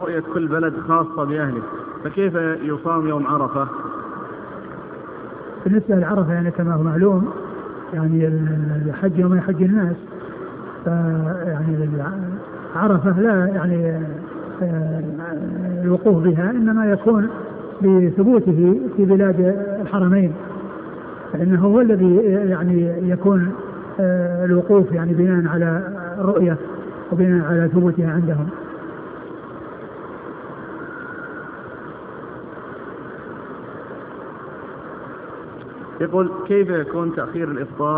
رؤية كل بلد خاصة بأهله، فكيف يصام يوم عرفة؟ بالنسبة لعرفة يعني كما هو معلوم يعني الحج يوم يحج الناس، يعني عرفة لا يعني الوقوف بها إنما يكون بثبوته في بلاد الحرمين، فإنه هو الذي يعني يكون الوقوف يعني بناء على الرؤية وبناء على ثبوتها عندهم. يقول كيف يكون تأخير الإفطار